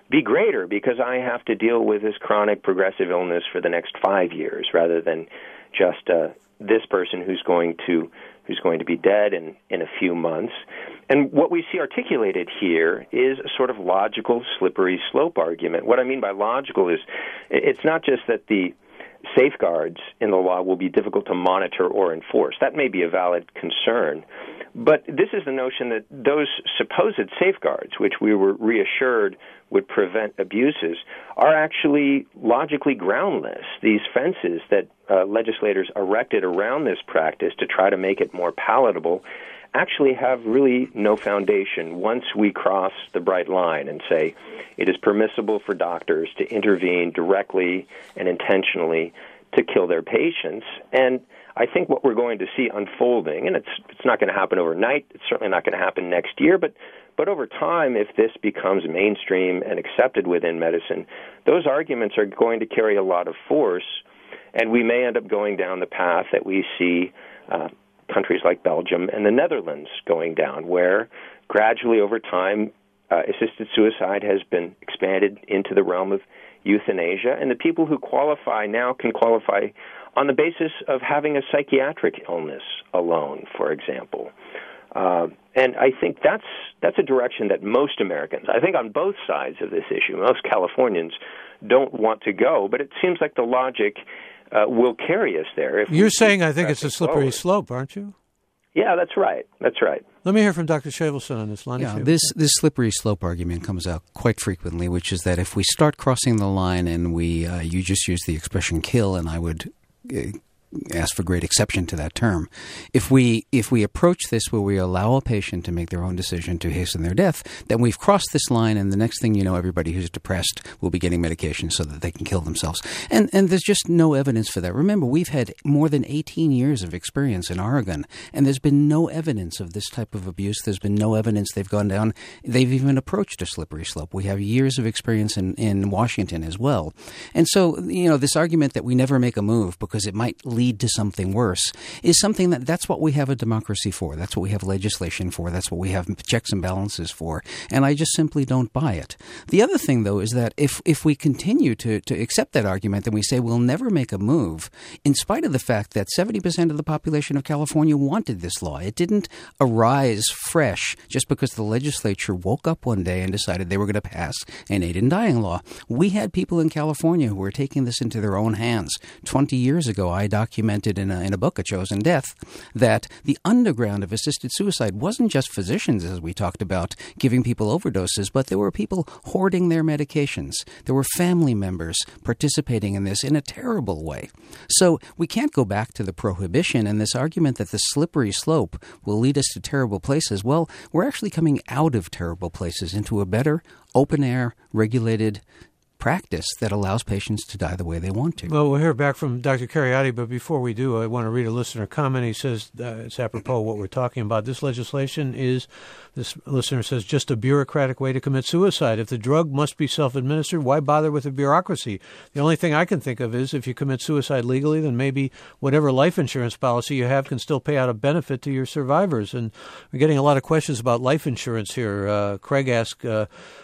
be greater because I have to deal with this chronic progressive illness for the next five years rather than just uh, this person who's going to who's going to be dead in, in a few months. And what we see articulated here is a sort of logical slippery slope argument. What I mean by logical is it's not just that the safeguards in the law will be difficult to monitor or enforce. That may be a valid concern. But this is the notion that those supposed safeguards, which we were reassured would prevent abuses, are actually logically groundless. These fences that uh, legislators erected around this practice to try to make it more palatable actually have really no foundation once we cross the bright line and say it is permissible for doctors to intervene directly and intentionally to kill their patients. And I think what we're going to see unfolding, and it's it's not going to happen overnight, it's certainly not going to happen next year, but but over time, if this becomes mainstream and accepted within medicine, those arguments are going to carry a lot of force, and we may end up going down the path that we see uh, countries like Belgium and the Netherlands going down, where gradually over time, uh, assisted suicide has been expanded into the realm of euthanasia, and the people who qualify now can qualify on the basis of having a psychiatric illness alone, for example. Uh, and I think that's that's a direction that most Americans, I think on both sides of this issue, most Californians don't want to go, but it seems like the logic uh, will carry us there. If You're saying I think it's a slippery forward. slope, aren't you? Yeah, that's right. That's right. Let me hear from Doctor Shavelson on this. Lonnie yeah, Shavelson. this this slippery slope argument comes out quite frequently, which is that if we start crossing the line and we, uh, you just use the expression kill, and I would uh, ask for great exception to that term. If we if we approach this where we allow a patient to make their own decision to hasten their death, then we've crossed this line, and the next thing you know, everybody who's depressed will be getting medication so that they can kill themselves. And and there's just no evidence for that. Remember, we've had more than eighteen years of experience in Oregon, and there's been no evidence of this type of abuse. There's been no evidence they've gone down. They've even approached a slippery slope. We have years of experience in, in Washington as well. And so, you know, this argument that we never make a move because it might lead to something worse is something that that's what we have a democracy for. That's what we have legislation for. That's what we have checks and balances for. And I just simply don't buy it. The other thing, though, is that if, if we continue to, to accept that argument, then we say we'll never make a move, in spite of the fact that seventy percent of the population of California wanted this law. It didn't arise fresh just because the legislature woke up one day and decided they were going to pass an aid in dying law. We had people in California who were taking this into their own hands. Twenty years ago, I documented in a, in a book, A Chosen Death, that the underground of assisted suicide wasn't just physicians, as we talked about, giving people overdoses, but there were people hoarding their medications. There were family members participating in this in a terrible way. So we can't go back to the prohibition, and this argument that the slippery slope will lead us to terrible places. Well, we're actually coming out of terrible places into a better, open-air, regulated practice that allows patients to die the way they want to. Well, we'll hear back from Doctor Cariotti, but before we do, I want to read a listener comment. He says, uh, it's apropos what we're talking about. This legislation is, this listener says, just a bureaucratic way to commit suicide. If the drug must be self-administered, why bother with the bureaucracy? The only thing I can think of is if you commit suicide legally, then maybe whatever life insurance policy you have can still pay out a benefit to your survivors. And we're getting a lot of questions about life insurance here. Uh, Craig asked, uh,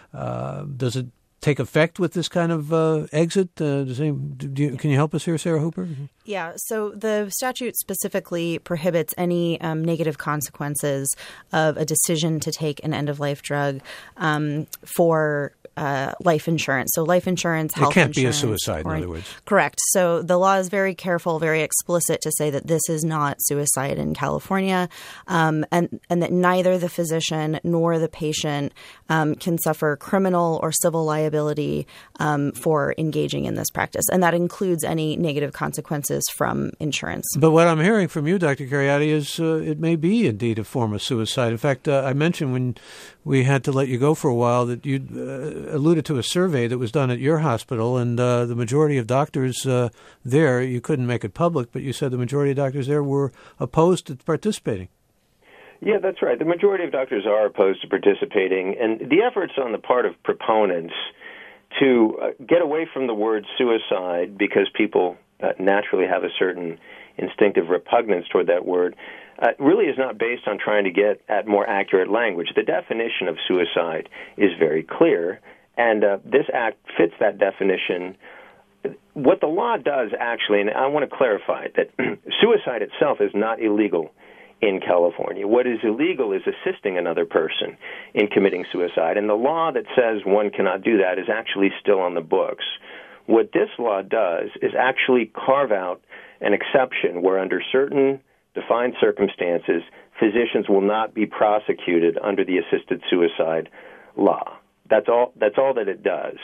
uh, does it take effect with this kind of uh, exit? Uh, does any, do you, can you help us here, Sarah Hooper? Yeah, so the statute specifically prohibits any um, negative consequences of a decision to take an end-of-life drug um, for uh, life insurance. So life insurance, health insurance. It can't be a suicide, or, in other words. Correct. So the law is very careful, very explicit to say that this is not suicide in California, um, and, and that neither the physician nor the patient um, can suffer criminal or civil liability um, for engaging in this practice. And that includes any negative consequences from insurance. But what I'm hearing from you, Doctor Cariotti, is uh, it may be indeed a form of suicide. In fact, uh, I mentioned when we had to let you go for a while that you uh, alluded to a survey that was done at your hospital, and uh, the majority of doctors uh, there, you couldn't make it public, but you said the majority of doctors there were opposed to participating. Yeah, that's right. The majority of doctors are opposed to participating, and the efforts on the part of proponents to uh, get away from the word suicide, because people uh, naturally have a certain instinctive repugnance toward that word, uh, really is not based on trying to get at more accurate language. The definition of suicide is very clear, And uh, this act fits that definition. What the law does, actually, and I want to clarify that suicide itself is not illegal in California. What is illegal is assisting another person in committing suicide, and the law that says one cannot do that is actually still on the books. What this law does is actually carve out an exception where under certain defined circumstances, physicians will not be prosecuted under the assisted suicide law. That's all, that's all that it does.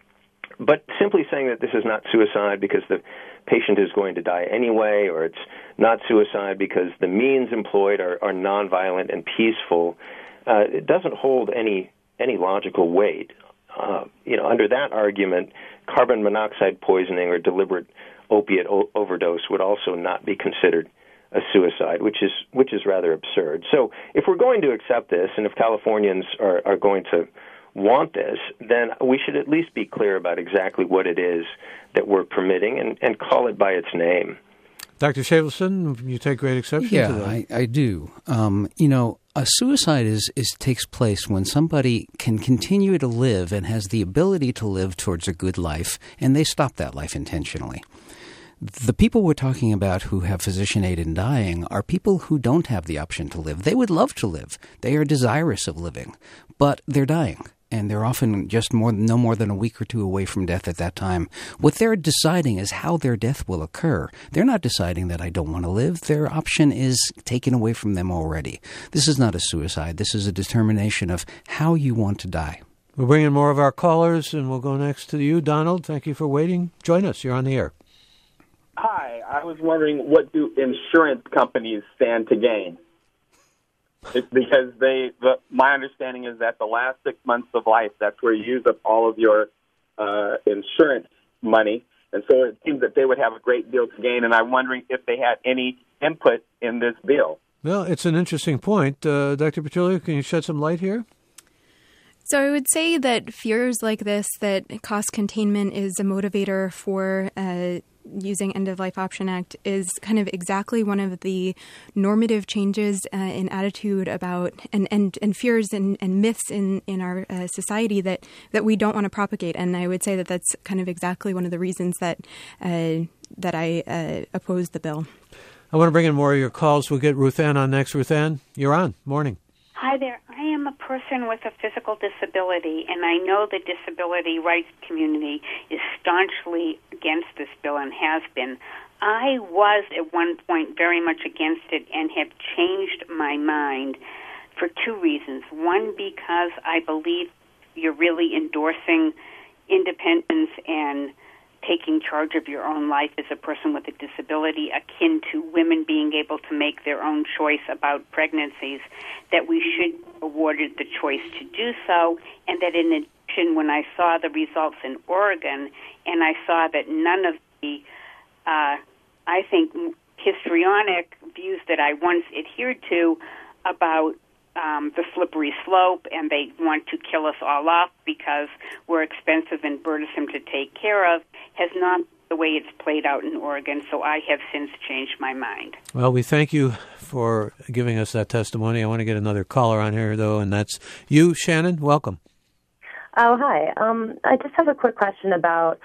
But simply saying that this is not suicide because the patient is going to die anyway, or it's not suicide because the means employed are, are nonviolent and peaceful, uh, it doesn't hold any any logical weight. Uh, you know, under that argument, carbon monoxide poisoning or deliberate opiate o- overdose would also not be considered a suicide, which is which is rather absurd. So, if we're going to accept this, and if Californians are, are going to want this, then we should at least be clear about exactly what it is that we're permitting and, and call it by its name. Doctor Shavelson, you take great exception yeah, to that. I, I do. Um, you know, a suicide is, is takes place when somebody can continue to live and has the ability to live towards a good life, and they stop that life intentionally. The people we're talking about who have physician aid in dying are people who don't have the option to live. They would love to live. They are desirous of living, but they're dying. And they're often just more, no more than a week or two away from death at that time. What they're deciding is how their death will occur. They're not deciding that I don't want to live. Their option is taken away from them already. This is not a suicide. This is a determination of how you want to die. We'll bring in more of our callers, and we'll go next to you. Donald, thank you for waiting. Join us. You're on the air. Hi. I was wondering, what do insurance companies stand to gain? It's because they, the, my understanding is that the last six months of life, that's where you use up all of your uh, insurance money. And so it seems that they would have a great deal to gain. And I'm wondering if they had any input in this bill. Well, it's an interesting point. Uh, Doctor Petrulio, can you shed some light here? So I would say that fears like this, that cost containment is a motivator for uh, using End-of-Life Option Act, is kind of exactly one of the normative changes uh, in attitude about and, and, and fears and, and myths in, in our uh, society that, that we don't want to propagate. And I would say that that's kind of exactly one of the reasons that uh, that I uh, oppose the bill. I want to bring in more of your calls. We'll get Ruth Ann on next. Ruth Ann, you're on. Morning. Hi there. I am a person with a physical disability, and I know the disability rights community is staunchly against this bill and has been. I was at one point very much against it and have changed my mind for two reasons. One, because I believe you're really endorsing independence and taking charge of your own life as a person with a disability, akin to women being able to make their own choice about pregnancies, that we should be awarded the choice to do so, and that in addition, when I saw the results in Oregon, and I saw that none of the, uh, I think, histrionic views that I once adhered to about Um, the slippery slope, and they want to kill us all off because we're expensive and burdensome to take care of, has not the way it's played out in Oregon, so I have since changed my mind. Well, we thank you for giving us that testimony. I want to get another caller on here, though, and that's you, Shannon. Welcome. Oh, hi. Um, I just have a quick question about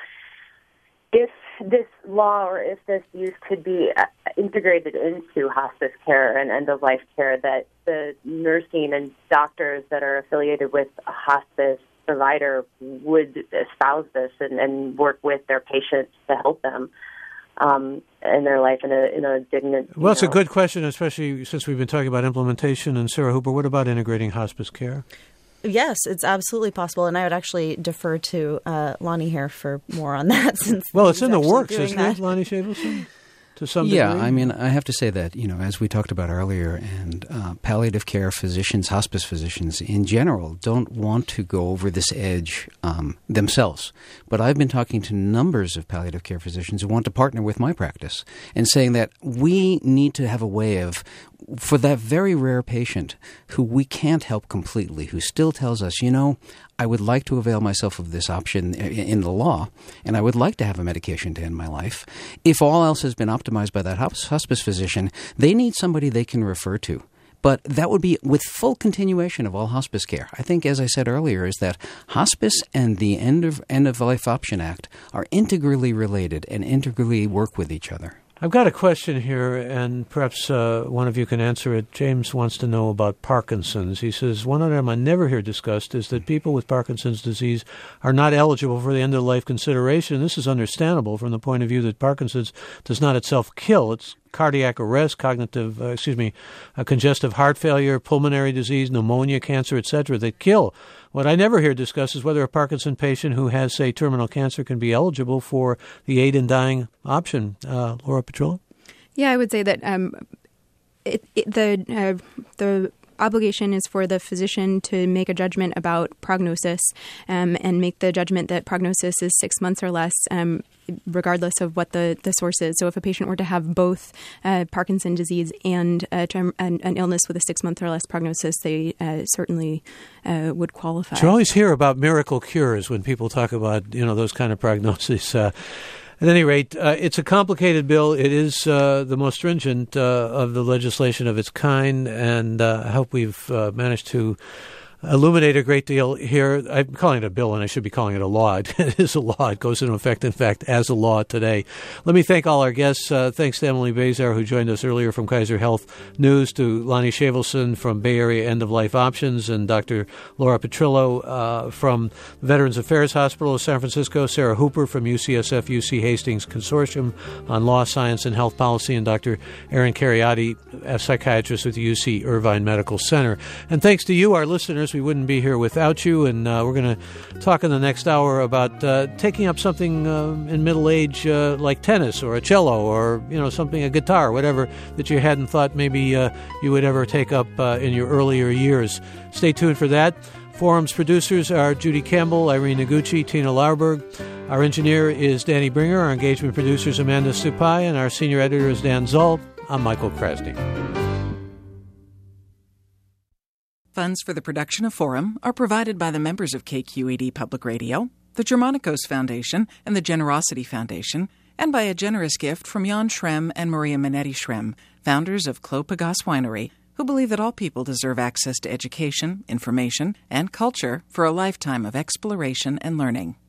if this law or if this use could be integrated into hospice care and end-of-life care, that the nursing and doctors that are affiliated with a hospice provider would espouse this and, and work with their patients to help them um, in their life in a, in a dignant. Well, it's know. a good question, especially since we've been talking about implementation. And Sarah Hooper, what about integrating hospice care? Yes, it's absolutely possible, and I would actually defer to uh, Lonnie here for more on that. Since well, it's in the works, isn't that. it, Lonnie Shavelson? To some yeah, degree? I mean, I have to say that, you know, as we talked about earlier, and uh, palliative care physicians, hospice physicians in general, don't want to go over this edge um, themselves. But I've been talking to numbers of palliative care physicians who want to partner with my practice and saying that we need to have a way of, for that very rare patient who we can't help completely, who still tells us, you know, I would like to avail myself of this option in the law, and I would like to have a medication to end my life. If all else has been optimized by that hospice physician, they need somebody they can refer to. But that would be with full continuation of all hospice care. I think, as I said earlier, is that hospice and the End of End of Life Option Act are integrally related and integrally work with each other. I've got a question here, and perhaps uh, one of you can answer it. James wants to know about Parkinson's. He says, one item I never hear discussed is that people with Parkinson's disease are not eligible for the end-of-life consideration. This is understandable from the point of view that Parkinson's does not itself kill. It's cardiac arrest, cognitive, uh, excuse me, uh, congestive heart failure, pulmonary disease, pneumonia, cancer, et cetera, that kill. What I never hear discussed is whether a Parkinson patient who has, say, terminal cancer can be eligible for the aid in dying option. Uh, Laura Petrillo? Yeah, I would say that um, it, it, the uh, the obligation is for the physician to make a judgment about prognosis um, and make the judgment that prognosis is six months or less, um, regardless of what the, the source is. So if a patient were to have both uh, Parkinson's disease and a term, an, an illness with a six-month or less prognosis, they uh, certainly uh, would qualify. You always hear about miracle cures when people talk about, you know, those kind of prognoses. Uh, At any rate, uh, it's a complicated bill. It is uh, the most stringent uh, of the legislation of its kind, and uh, I hope we've uh, managed to illuminate a great deal here. I'm calling it a bill, and I should be calling it a law. It is a law. It goes into effect, in fact, as a law today. Let me thank all our guests. Uh, thanks to Emily Bazar, who joined us earlier from Kaiser Health News, to Lonnie Shavelson from Bay Area End of Life Options, and Doctor Laura Petrillo uh, from Veterans Affairs Hospital of San Francisco, Sarah Hooper from U C S F U C Hastings Consortium on Law, Science, and Health Policy, and Doctor Aaron Cariati, a psychiatrist with the U C Irvine Medical Center. And thanks to you, our listeners. We wouldn't be here without you, and uh, we're going to talk in the next hour about uh, taking up something uh, in middle age uh, like tennis or a cello or, you know, something, a guitar, whatever that you hadn't thought maybe uh, you would ever take up uh, in your earlier years. Stay tuned for that. Forum's producers are Judy Campbell, Irene Noguchi, Tina Lauerberg. Our engineer is Danny Bringer. Our engagement producer is Amanda Supai, and our senior editor is Dan Zoll. I'm Michael Krasny. Funds for the production of Forum are provided by the members of K Q E D Public Radio, the Germanicos Foundation, and the Generosity Foundation, and by a generous gift from Jan Schrem and Maria Minetti Schrem, founders of Clos Pegase Winery, who believe that all people deserve access to education, information, and culture for a lifetime of exploration and learning.